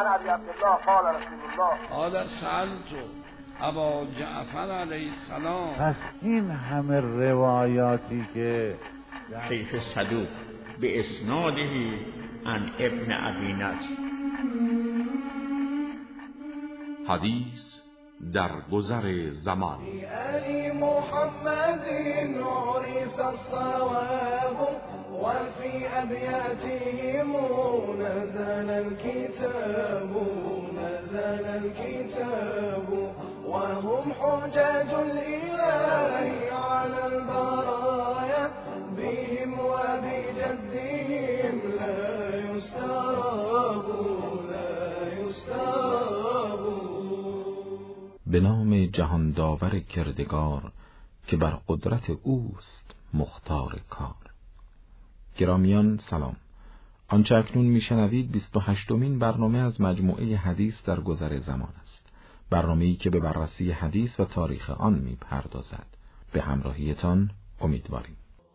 عن ابي عبدالله قال رسول الله قال سألت ابا جعفر علیه السلام. پس این همه روایاتی که شیخ صدوق به اسناده عن ابن ابی نصر. حدیث در گذر زمان. علی محمد عرف الصواب وفي ابياتهم نزل الكتاب وهم حجاج الاله على البرايا بهم وبجدهم لا يستراب. به نام جهان داور کردگار که بر قدرت اوست مختار کار. گرامیان سلام. آنچه اکنون میشنوید 28مین برنامه از مجموعه حدیث در گذر زمان است. برنامه‌ای که به بررسی حدیث و تاریخ آن میپردازد. به همراهیتان امیدواریم.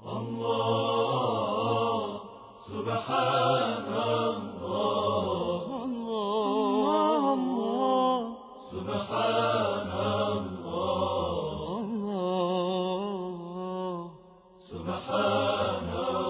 الله سبحان الله سبحان الله سبحان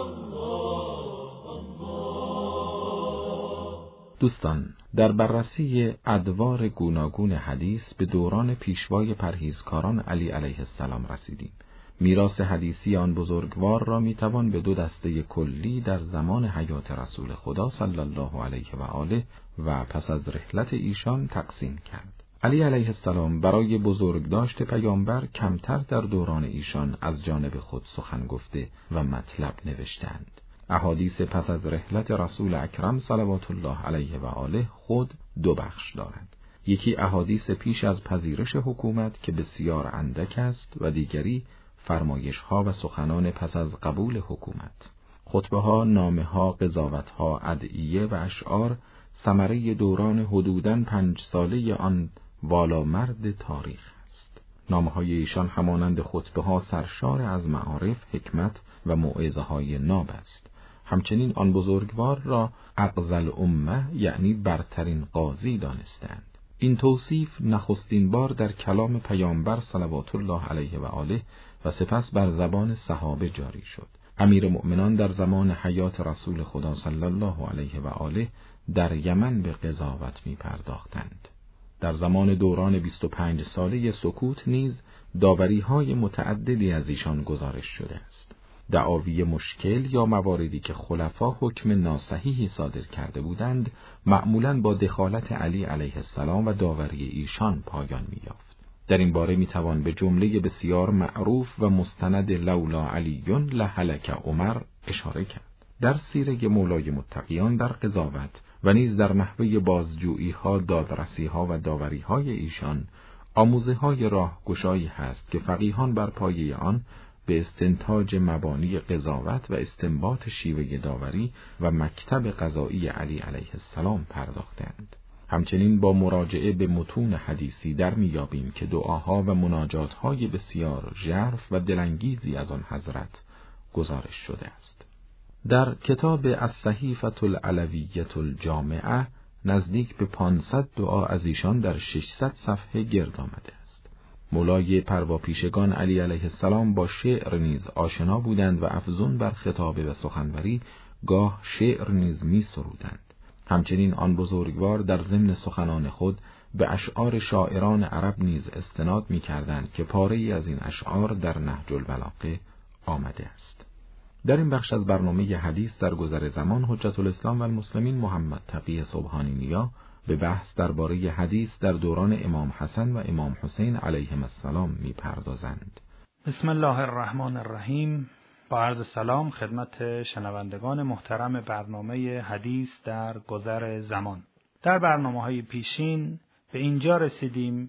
الله. دوستان، در بررسی ادوار گوناگون حدیث به دوران پیشوای پرهیزکاران علی علیه السلام رسیدیم. میراث حدیثی آن بزرگوار را میتوان به دو دسته کلی در زمان حیات رسول خدا صلی الله علیه و آله و پس از رحلت ایشان تقسیم کرد. علی علیه السلام برای بزرگداشت پیامبر کمتر در دوران ایشان از جانب خود سخن گفته و مطلب نوشتند. احادیث پس از رحلت رسول اکرم صلوات الله علیه و آله خود دو بخش دارند. یکی احادیث پیش از پذیرش حکومت که بسیار اندک است و دیگری فرمایش ها و سخنان پس از قبول حکومت. خطبه ها، نامه ها، قضاوت ها، ادعیه و اشعار ثمره دوران حدوداً 5 ساله آن والامرد تاریخ است. نامه های ایشان همانند خطبه ها سرشار از معارف، حکمت و موعظه های ناب است. همچنین آن بزرگوار را اقضل امه یعنی برترین قاضی دانستند. این توصیف نخستین بار در کلام پیامبر صلوات الله علیه و آله و سپس بر زبان صحابه جاری شد. امیر مؤمنان در زمان حیات رسول خدا صلی الله علیه و آله در یمن به قضاوت می پرداختند. در زمان دوران 25 ساله سکوت نیز داوری‌های متعددی از ایشان گزارش شده است. دعاوی مشکل یا مواردی که خلفا حکم ناصحیحی صادر کرده بودند معمولاً با دخالت علی علیه السلام و داوری ایشان پایان می‌یافت. در این باره می‌توان به جمله بسیار معروف و مستند لولا علیون لهلک عمر اشاره کرد. در سیره مولای متقیان در قضاوت و نیز در نحوه بازجویی‌ها، دادرسی‌ها و داوری‌های ایشان آموزه‌های راهگشایی هست که فقیهان بر پایه آن به استنتاج مبانی قضاوت و استنباط شیوه داوری و مکتب قضایی علی علیه السلام پرداختند. همچنین با مراجعه به متون حدیثی در میابیم که دعاها و مناجات‌های بسیار ژرف و دلانگیزی از آن حضرت گزارش شده است. در کتاب الصحیفة العلویة الجامعه نزدیک به 500 دعا از ایشان در 600 صفحه گرد آمده است. مولای پرواپیشگان علی علیه السلام با شعر نیز آشنا بودند و افزون بر خطابه و سخنوری گاه شعر نیز می سرودند. همچنین آن بزرگوار در ضمن سخنان خود به اشعار شاعران عرب نیز استناد می کردند که پاره‌ای از این اشعار در نهج البلاغه آمده است. در این بخش از برنامه حدیث در گذر زمان حجت الاسلام و المسلمین محمد تقی سبحانی نیا به بحث درباره حدیث در دوران امام حسن و امام حسین علیهم السلام می‌پردازند. بسم الله الرحمن الرحیم. با عرض سلام خدمت شنوندگان محترم برنامه حدیث در گذر زمان. در برنامه‌های پیشین به اینجا رسیدیم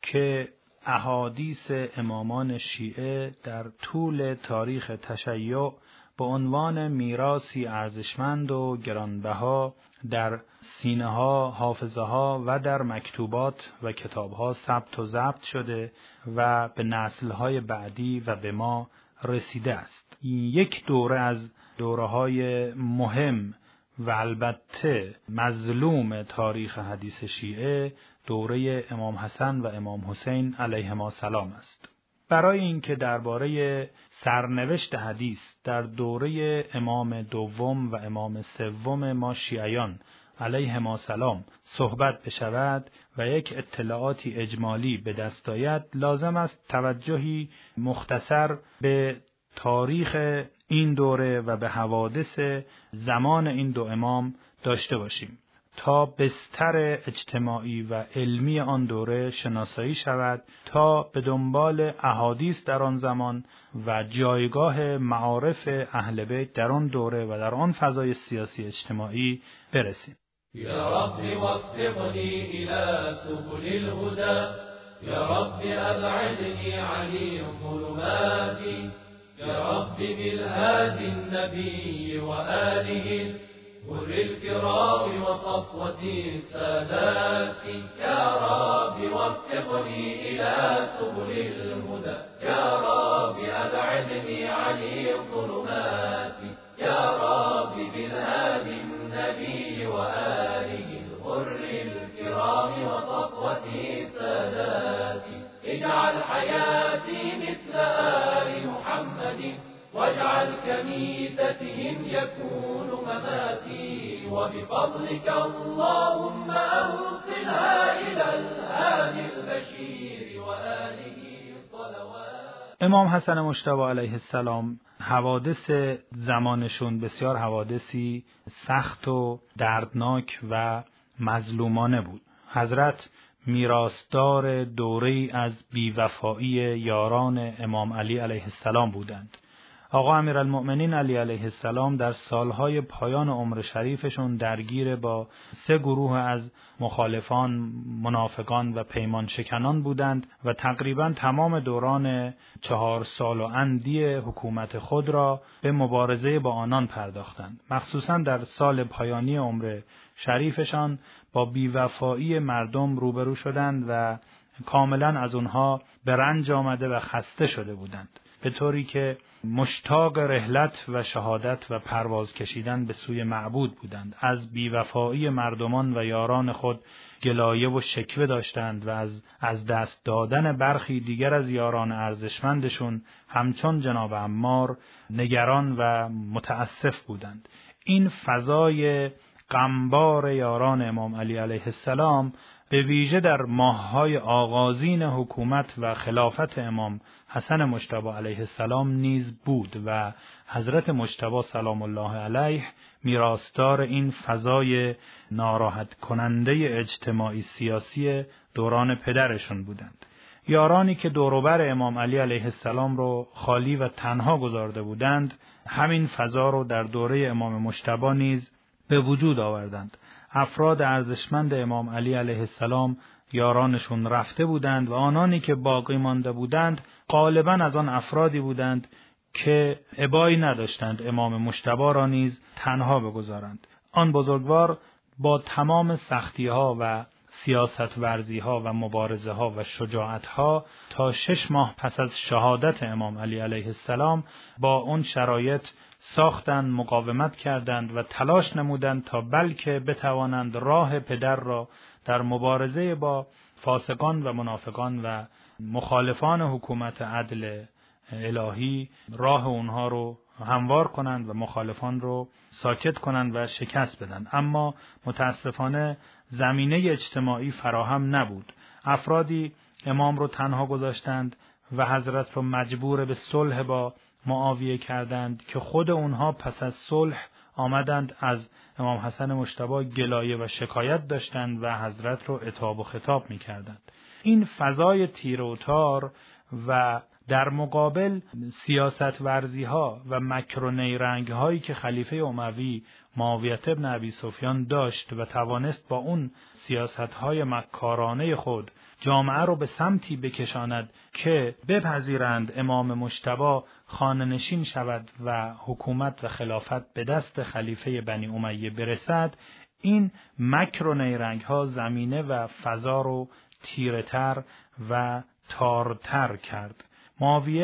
که احادیث امامان شیعه در طول تاریخ تشیع به عنوان میراثی ارزشمند و گرانبها در سینه‌ها، حافظه‌ها و در مکتوبات و کتاب‌ها ثبت و ضبط شده و به نسل‌های بعدی و به ما رسیده است. یک دوره از دوره‌های مهم و البته مظلوم تاریخ حدیث شیعه دوره امام حسن و امام حسین علیهما السلام است. برای اینکه درباره سرنوشت حدیث در دوره امام دوم و امام سوم ما شیعیان علیهما السلام صحبت بشود و یک اطلاعاتی اجمالی به دست آید، لازم است توجهی مختصر به تاریخ این دوره و به حوادث زمان این دو امام داشته باشیم تا بستر اجتماعی و علمی آن دوره شناسایی شود، تا به دنبال احادیث در آن زمان و جایگاه معارف اهل بیت در آن دوره و در آن فضای سیاسی اجتماعی برسیم. یا رب وفقنی الی سبل الهدى، یا رب ابعدنی عن ظلماتی، یا رب بالهادی النبی و آله غر الكرام وصفوة السادات، يا رب وفقني إلى سبل الهدى، يا رب أبعدني عن الظلمات، يا رب بالهادي النبي وآله الغر الكرام وصفوة السادات، اجعل حياتي مثل آل محمد، واجعل كميتتهم يكون مماتي، وبفضلك اللهم أوصلها إلى الهادي البشير وآله صلوات. امام حسن مجتبی علیه السلام حوادث زمانشون بسیار حوادثی سخت و دردناک و مظلومانه بود. حضرت میراثدار دوره‌ای از بیوفایی یاران امام علی علیه السلام بودند. آقا امیرالمؤمنین علی علیه السلام در سالهای پایان عمر شریفشون درگیر با 3 گروه از مخالفان، منافقان و پیمان شکنان بودند و تقریبا تمام دوران 4 سال و اندی حکومت خود را به مبارزه با آنان پرداختند. مخصوصا در سال پایانی عمر شریفشان با بیوفایی مردم روبرو شدند و کاملا از اونها به رنج آمده و خسته شده بودند، به طوری که مشتاق رحلت و شهادت و پرواز کشیدن به سوی معبود بودند. از بیوفایی مردمان و یاران خود گلایه و شکوه داشتند و از دست دادن برخی دیگر از یاران ارزشمندشون همچون جناب عمار نگران و متاسف بودند. این فضای غمبار یاران امام علی علیه السلام به ویژه در ماه‌های آغازین حکومت و خلافت امام حسن مجتبی علیه السلام نیز بود و حضرت مجتبی سلام الله علیه میراثدار این فضای ناراحت کننده اجتماعی سیاسی دوران پدرشون بودند. یارانی که دوروبر امام علی علیه السلام رو خالی و تنها گذارده بودند، همین فضا رو در دوره امام مجتبی نیز به وجود آوردند. افراد ارزشمند امام علی علیه السلام یارانشون رفته بودند و آنانی که باقی مانده بودند غالباً از آن افرادی بودند که ابایی نداشتند امام مجتبی را نیز تنها بگذارند. آن بزرگوار با تمام سختی‌ها و سیاست ورزی‌ها و مبارزه‌ها و شجاعت‌ها تا 6 ماه پس از شهادت امام علی علیه السلام با اون شرایط ساختند، مقاومت کردند و تلاش نمودند تا بلکه بتوانند راه پدر را در مبارزه با فاسقان و منافقان و مخالفان حکومت عدل الهی راه اونها رو هموار کنند و مخالفان رو ساکت کنند و شکست بدن. اما متاسفانه زمینه اجتماعی فراهم نبود. افرادی امام رو تنها گذاشتند و حضرت رو مجبور به صلح با معاویه کردند که خود اونها پس از صلح آمدند از امام حسن مجتبی گلایه و شکایت داشتند و حضرت رو عتاب و خطاب می کردند. این فضای تیر و تار و در مقابل سیاست ورزی ها و مکر و نیرنگ هایی که خلیفه اموی معاویه ابن ابی سفیان داشت و توانست با اون سیاست های مکارانه خود جامعه رو به سمتی بکشاند که بپذیرند امام مجتبی خانه نشین شود و حکومت و خلافت به دست خلیفه بنی امیه برسد، این مکر و نیرنگ ها زمینه و فضا رو تیره‌تر و تارتر کرد. معاویه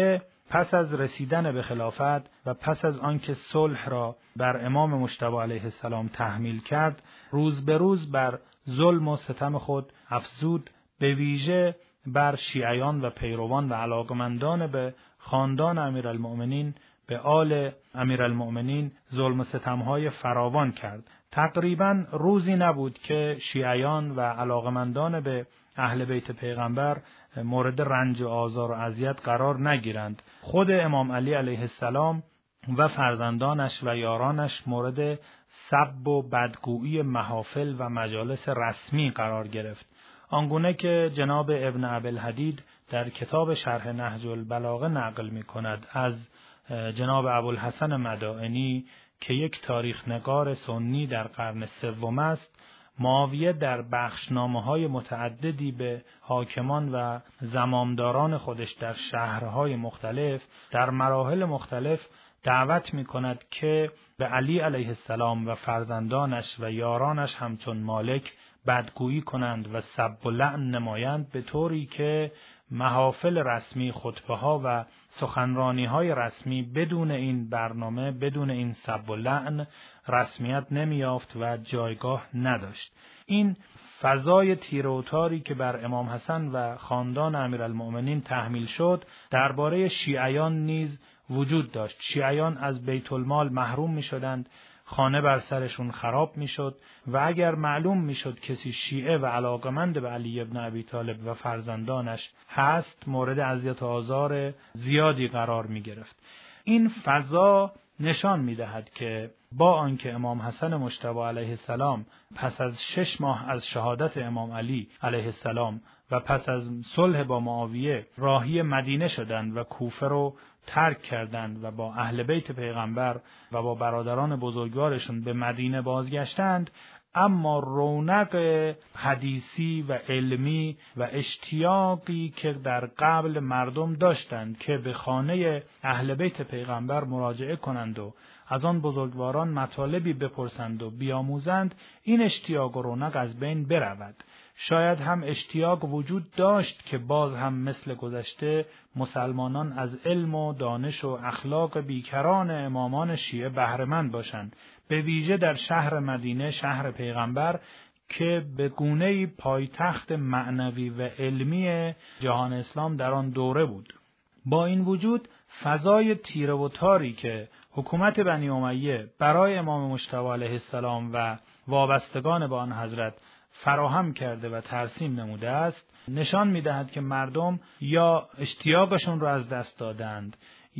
پس از رسیدن به خلافت و پس از آنکه صلح را بر امام مجتبی علیه السلام تحمیل کرد، روز به روز بر ظلم و ستم خود افزود، به ویژه بر شیعیان و پیروان و علاقمندان به خاندان امیرالمؤمنین، به آل امیرالمؤمنین ظلم و ستمهای فراوان کرد. تقریباً روزی نبود که شیعیان و علاقمندان به اهل بیت پیغمبر مورد رنج و آزار و اذیت قرار نگیرند. خود امام علی علیه السلام و فرزندانش و یارانش مورد سب و بدگویی محافل و مجالس رسمی قرار گرفت. آنگونه که جناب ابن ابوالحدید در کتاب شرح نهج البلاغه نقل می کند از جناب ابوالحسن مدائنی که یک تاریخ نگار سنی در قرن سوم است، معاویه در بخشنامه‌های متعددی به حاکمان و زمامداران خودش در شهرهای مختلف در مراحل مختلف دعوت می‌کند که به علی علیه السلام و فرزندانش و یارانش همچون مالک بدگویی کنند و سب و لعن نمایند، به طوری که محافل رسمی، خطبه‌ها و سخنرانی‌های رسمی بدون این برنامه، بدون این سب و لعن رسمیت نمی‌یافت و جایگاه نداشت. این فضای تیره و تاری که بر امام حسن و خاندان امیرالمؤمنین تحمیل شد، درباره شیعیان نیز وجود داشت. شیعیان از بیت المال محروم می‌شدند، خانه بر سرشون خراب میشد و اگر معلوم میشد کسی شیعه و علاقمند به علی ابن ابی طالب و فرزندانش هست، مورد اذیت و آزار زیادی قرار می گرفت. این فضا نشان می دهد که با آنکه امام حسن مجتبی علیه السلام پس از 6 ماه از شهادت امام علی علیه السلام و پس از صلح با معاویه راهی مدینه شدند و کوفه رو ترک کردند و با اهل بیت پیغمبر و با برادران بزرگوارشون به مدینه بازگشتند، اما رونق حدیثی و علمی و اشتیاقی که در قبل مردم داشتند که به خانه اهل بیت پیغمبر مراجعه کنند و از آن بزرگواران مطالبی بپرسند و بیاموزند، این اشتیاق و رونق از بین برود. شاید هم اشتیاق وجود داشت که باز هم مثل گذشته مسلمانان از علم و دانش و اخلاق بیکران امامان شیعه بهره‌مند باشند، به ویژه در شهر مدینه، شهر پیغمبر که به گونه‌ای پایتخت معنوی و علمی جهان اسلام در آن دوره بود. با این وجود فضای تیره و تاری که حکومت بنی امیه برای امام مجتبی علیه السلام و وابستگان به آن حضرت فراهم کرده و ترسیم نموده است، نشان می‌دهد که مردم یا اشتیاقشون رو از دست دادند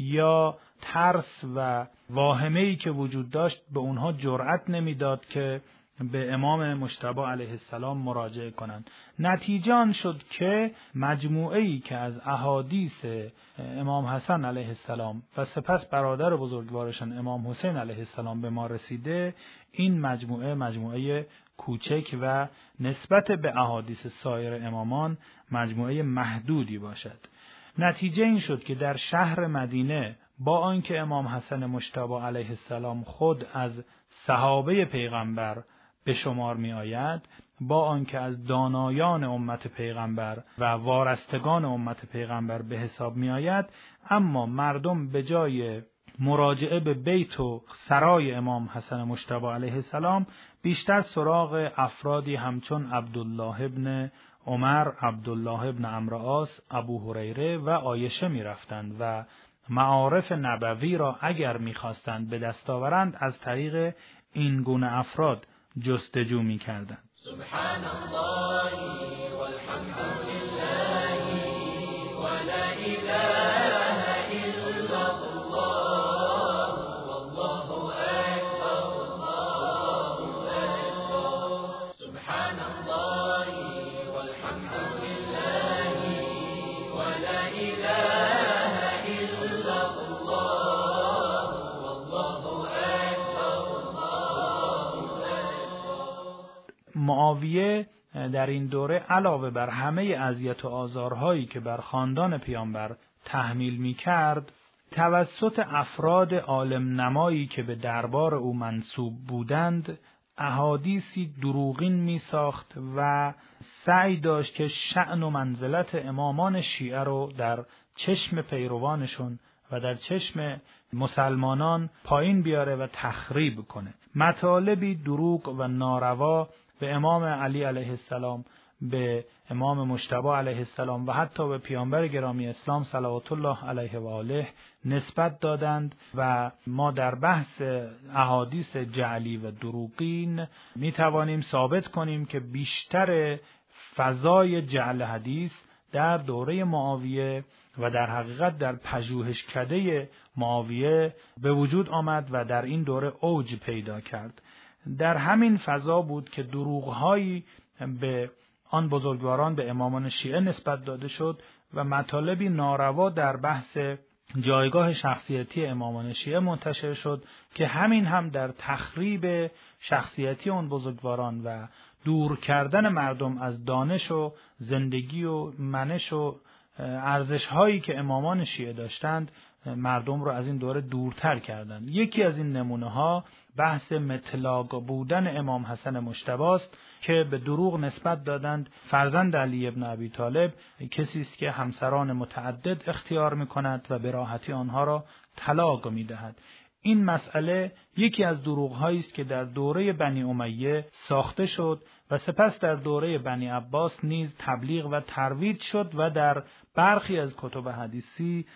یا ترس و واهمه‌ای که وجود داشت به اونها جرأت نمیداد که به امام مجتبی علیه السلام مراجعه کنند. نتیجه آن شد که مجموعه‌ای که از احادیث امام حسن علیه السلام و سپس برادر بزرگوارشان امام حسین علیه السلام به ما رسیده، این مجموعه کوچک و نسبت به احادیث سایر امامان مجموعه محدودی باشد. نتیجه این شد که در شهر مدینه با آنکه امام حسن مجتبی علیه السلام خود از صحابه پیغمبر به شمار می آید، با آنکه از دانایان امت پیغمبر و وارستگان امت پیغمبر به حساب می آید، اما مردم به جای مراجعه به بیت و سرای امام حسن مجتبی علیه السلام بیشتر سراغ افرادی همچون عبدالله ابن عمر، عبدالله ابن عمرو عاص، ابو هریره و عایشه می رفتند و معارف نبوی را اگر می خواستند به دست آورند از طریق این گونه افراد جستجو می کردند. سبحان الله والحمد لله ولا اله الا الله والله اکبر الله اکبر. سبحان الله والحمد لله ولا اله الا الله والله اکبر الله اکبر. معاویه در این دوره علاوه بر همه اذیت و آزارهایی که بر خاندان پیامبر تحمیل می‌کرد، توسط افراد عالم نمایی که به دربار او منسوب بودند، احادیثی دروغین می‌ساخت و سعی داشت که شأن و منزلت امامان شیعه رو در چشم پیروانشون و در چشم مسلمانان پایین بیاره و تخریب کنه. مطالبی دروغ و ناروا به امام علی علیه السلام، به امام مجتبی علیه السلام و حتی به پیامبر گرامی اسلام صلوات الله علیه و آله نسبت دادند و ما در بحث احادیث جعلی و دروغین می توانیم ثابت کنیم که بیشتر فضای جعل حدیث در دوره معاویه و در حقیقت در پژوهشکده معاویه به وجود آمد و در این دوره اوج پیدا کرد. در همین فضا بود که دروغ‌هایی به آن بزرگواران، به امامان شیعه نسبت داده شد و مطالبی ناروا در بحث جایگاه شخصیتی امامان شیعه منتشر شد که همین هم در تخریب شخصیتی آن بزرگواران و دور کردن مردم از دانش و زندگی و منش و ارزش‌هایی که امامان شیعه داشتند مردم رو از این دوره دورتر کردند. یکی از این نمونه‌ها بحث مطلاق بودن امام حسن مجتبی است که به دروغ نسبت دادند فرزند علی ابن ابی طالب کسی است که همسران متعدد اختیار می‌کند و به راحتی آنها را طلاق می‌دهد. این مسئله یکی از دروغ‌هایی است که در دوره بنی امیه ساخته شد و سپس در دوره بنی عباس نیز تبلیغ و ترویج شد و در برخی از کتب حدیثی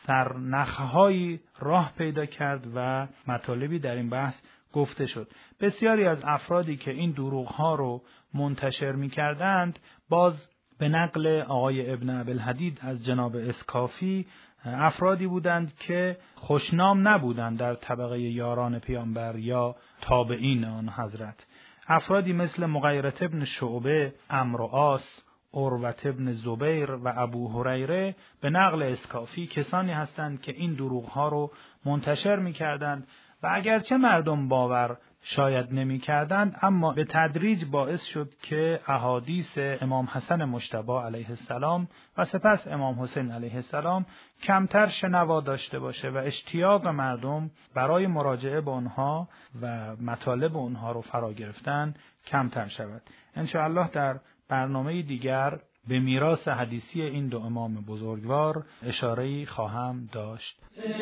سرنخ‌هایی راه پیدا کرد و مطالبی در این بحث گفته شد. بسیاری از افرادی که این دروغ‌ها رو منتشر می‌کردند باز به نقل آقای ابن ابی‌الحدید از جناب اسکافی افرادی بودند که خوشنام نبودند در طبقه یاران پیامبر یا تابعین آن حضرت. افرادی مثل مغیرة ابن شعبه، عمرو و عاص، عروة ابن زبیر و ابو هریره به نقل اسکافی کسانی هستند که این دروغ‌ها رو منتشر می‌کردند و اگرچه مردم باور شاید نمی‌کردند اما به تدریج باعث شد که احادیث امام حسن مجتبی علیه السلام و سپس امام حسین علیه السلام کمتر شنوا داشته باشه و اشتیاق مردم برای مراجعه به آنها و مطالب آنها رو فرا گرفتن کمتر شود. ان شاء الله در برنامه دیگر به میراث حدیثی این دو امام بزرگوار اشاره‌ای خواهم داشت.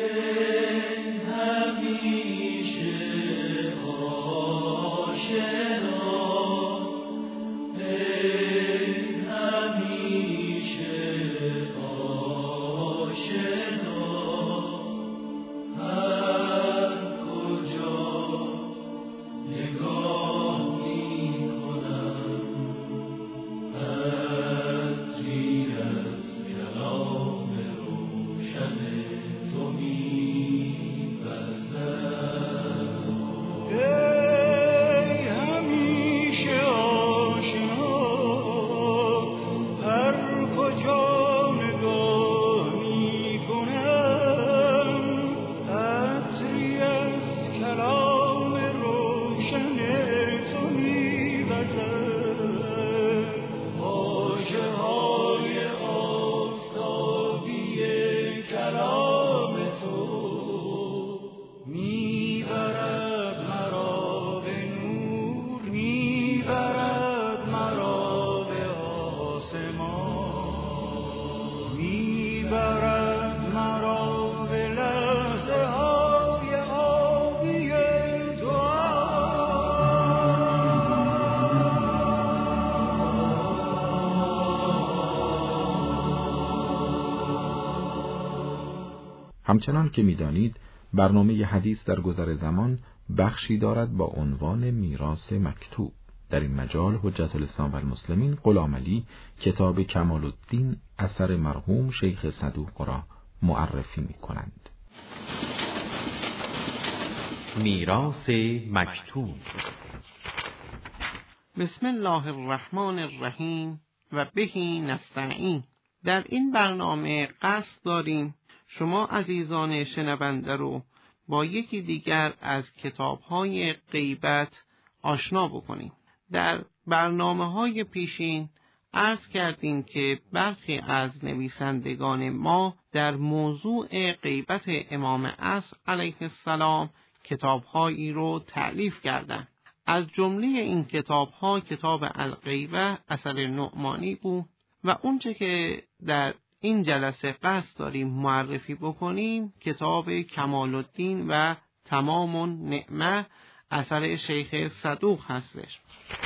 همچنان که می‌دانید برنامه حدیث در گذر زمان بخشی دارد با عنوان میراث مکتوب. در این مجال حجت الاسلام و المسلمین غلام علی کتاب کمال الدین اثر مرحوم شیخ صدوق را معرفی می‌کنند. میراث مکتوب. بسم الله الرحمن الرحیم و بهی نستعین. در این برنامه قصد داریم شما عزیزان شنونده رو با یکی دیگر از کتاب‌های غیبت آشنا بکنیم. در برنامه‌های پیشین عرض کردیم که برخی از نویسندگان ما در موضوع غیبت امام عصر علیه السلام کتاب‌هایی رو تألیف کردند. از جمله این کتاب‌ها کتاب الغیبه اثر نعمانی بود و اونچه که در این جلسه قصد داریم معرفی بکنیم کتاب کمال الدین و تمام النعمه اثر شیخ صدوق هستش.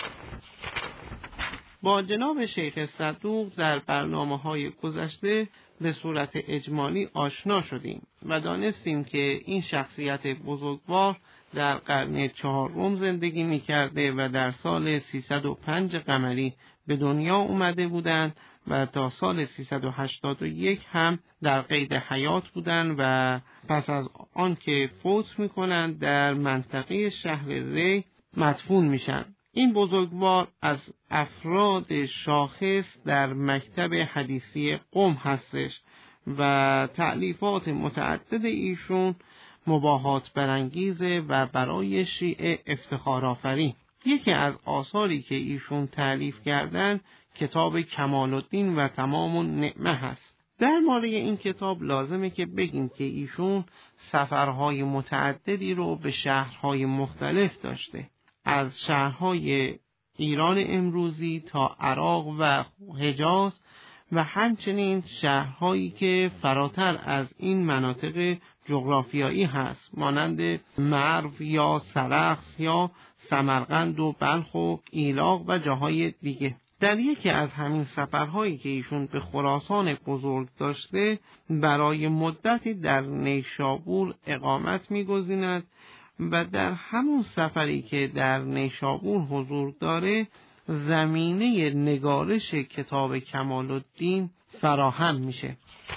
با جناب شیخ صدوق در برنامه‌های گذشته به صورت اجمالی آشنا شدیم و دانستیم که این شخصیت بزرگوار در قرن 4 زندگی می‌کرده و در سال 305 قمری به دنیا اومده بودند و تا سال 381 هم در قید حیات بودند و پس از آن که فوت می‌کنند در منطقه شهر ری مدفون میشن. این بزرگوار از افراد شاخص در مکتب حدیثی قم هستش و تألیفات متعدد ایشون مباهات برانگیزه و برای شیعه افتخارآفرین. یکی از آثاری که ایشون تألیف کردن کتاب کمال الدین و تمام النعمه هست. در مورد این کتاب لازمه که بگیم که ایشون سفرهای متعددی رو به شهرهای مختلف داشته، از شهرهای ایران امروزی تا عراق و حجاز و همچنین شهرهایی که فراتر از این مناطق جغرافیایی هست مانند مرو یا سرخس یا سمرقند و بلخ و ایلاق و جاهای دیگه. در یکی از همین سفرهایی که ایشون به خراسان بزرگ داشته برای مدتی در نیشابور اقامت می‌گزیند و در همون سفری که در نیشابور حضور داره زمینه نگارش کتاب کمال الدین فراهم میشه.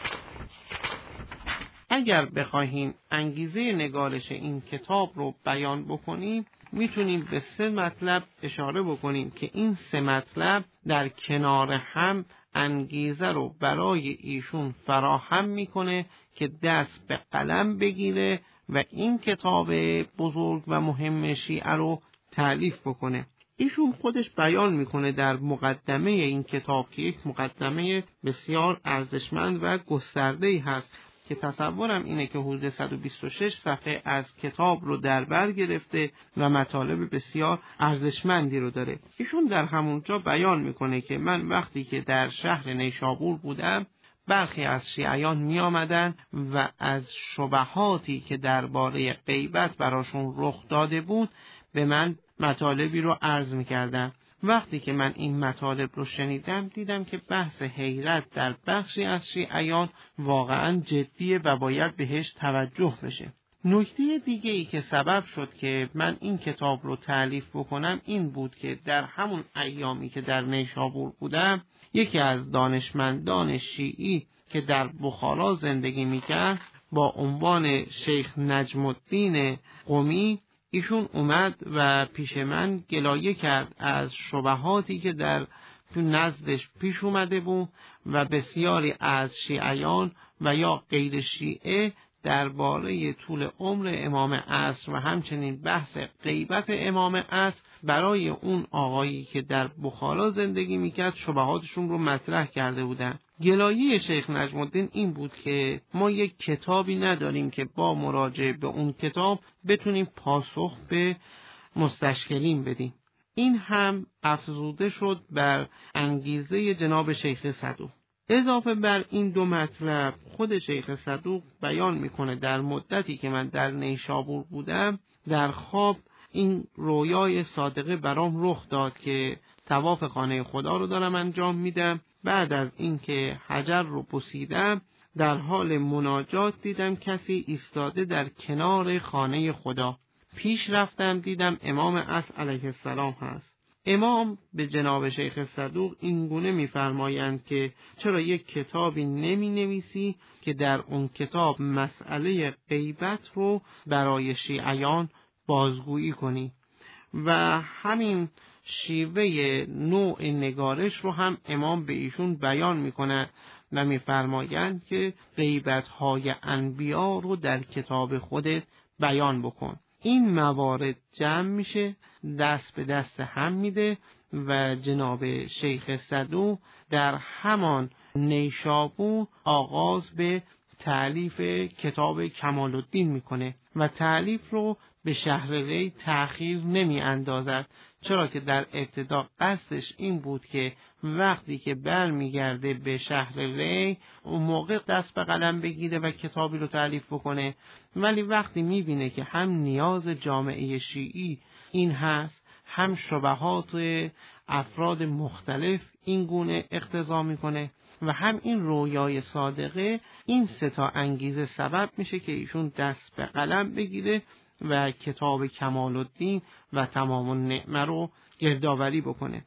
اگر بخواهیم انگیزه نگارش این کتاب رو بیان بکنیم میتونیم به 3 مطلب اشاره بکنیم که این 3 مطلب در کنار هم انگیزه رو برای ایشون فراهم میکنه که دست به قلم بگیره و این کتاب بزرگ و مهم شیعه رو تألیف بکنه. ایشون خودش بیان میکنه در مقدمه این کتاب که یک مقدمه بسیار ارزشمند و گسترده‌ای هست که تصورم اینه که حدود 126 صفحه از کتاب رو در بر گرفته و مطالب بسیار ارزشمندی رو داره. ایشون در همونجا بیان میکنه که من وقتی که در شهر نیشابور بودم برخی از شیعیان می آمدن و از شبهاتی که درباره غیبت براشون رخ داده بود به من مطالبی رو عرض می کردن. وقتی که من این مطالب رو شنیدم دیدم که بحث حیرت در بخشی از شیعیان واقعا جدیه و باید بهش توجه بشه. نکته دیگه ای که سبب شد که من این کتاب رو تألیف بکنم این بود که در همون ایامی که در نیشابور بودم یکی از دانشمندان شیعی که در بخارا زندگی میکرد با عنوان شیخ نجم الدین قمی ایشون اومد و پیش من گلایه کرد از شبهاتی که در نزدش پیش اومده بود و بسیاری از شیعیان و یا غیر شیعه درباره طول عمر امام عصر و همچنین بحث غیبت امام عصر برای اون آقایی که در بخارا زندگی میکرد شبهاتشون رو مطرح کرده بودن. گلایه شیخ نجم الدین این بود که ما یک کتابی نداریم که با مراجعه به اون کتاب بتونیم پاسخ به مستشکلین بدیم. این هم افزوده شد بر انگیزه جناب شیخ صدوق. اضافه بر این 2 مطلب خود شیخ صدوق بیان میکنه در مدتی که من در نیشابور بودم در خواب این رویای صادقه برام رخ داد که طواف خانه خدا رو دارم انجام میدم. بعد از اینکه حجر رو بوسیدم در حال مناجات دیدم کسی ایستاده در کنار خانه خدا. پیش رفتم دیدم امام عصر علیه السلام هست. امام به جناب شیخ صدوق این گونه می‌فرمایند که چرا یک کتابی نمی‌نویسی که در اون کتاب مسئله غیبت رو برای شیعیان بازگویی کنی و همین شیوه نوع نگارش رو هم امام به ایشون بیان میکنه و میفرمایند که غیبت‌های انبیا رو در کتاب خودت بیان بکن. این موارد جمع میشه دست به دست هم میده و جناب شیخ صدوق در همان نیشابور آغاز به تألیف کتاب کمال الدین میکنه و تألیف رو به شهر ری تأخیر نمی اندازد، چرا که در ابتدا قصدش این بود که وقتی که برمیگرده به شهر ری اون موقع دست به قلم بگیره و کتابی رو تألیف بکنه. ولی وقتی میبینه که هم نیاز جامعه شیعی این هست، هم شبهات افراد مختلف این گونه اقتضا میکنه و هم این رویای صادقه، این سه تا انگیزه سبب میشه که ایشون دست به قلم بگیره و کتاب کمال الدین و تمام النعمه رو گردآوری بکنه.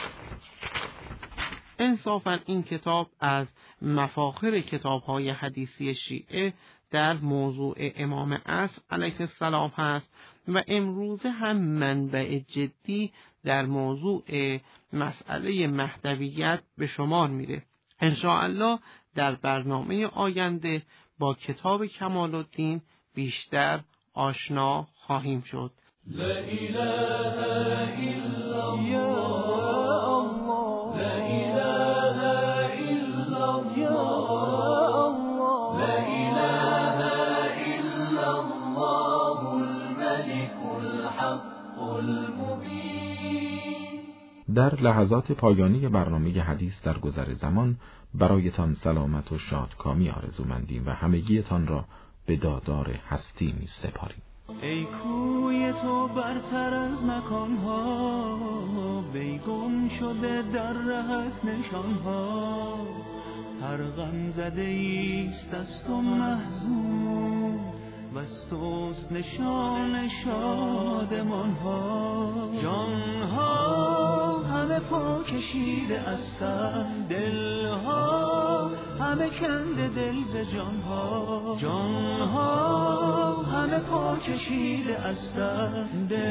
انصافاً این کتاب از مفاخر کتاب‌های حدیثی شیعه در موضوع امام عصر علیه السلام هست و امروزه هم منبع جدی در موضوع مسئله مهدویت به شمار میره. انشاءالله در برنامه آینده با کتاب کمال الدین بیشتر آشنا خواهیم شد. لا اله الا الله، لا اله الا الله، لا اله الا الله الملك الحق المبین. در لحظات پایانی برنامه حدیث در گذر زمان برایتان سلامت و شادکامی آرزومندیم و همگیتان را به دادار هستی می سپاریم. ای کوی تو برتر از مکانها، وی گم شده در رهت نشانها. هر غم زده ایست از تو محزون، وز توست نشان شادمانها. جانها همه پا کشیده از سر، دلها همه کنده دل ز جانها. جانها همه پا کشیده از سر،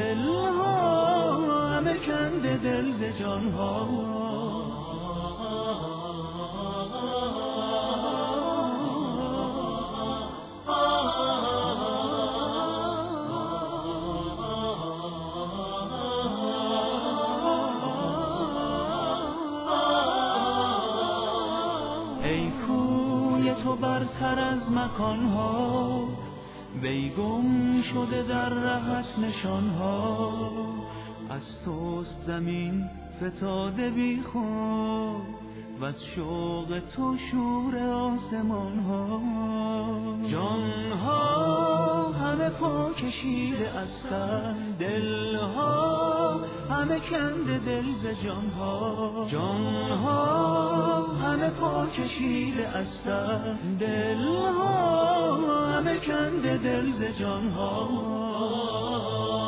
دلها همه کنده دل ز جانها. تو برتر از مکانها، وی گم شده در رهت نشانها. از توست زمین فتاده بی خود، و از شوق تو شور آسمانها. جانها همه پا کشیده از سر، دلها همه کنده دل ز جانها. جانها همه پا کشیده از سر، دلها همه کنده دل ز جانها.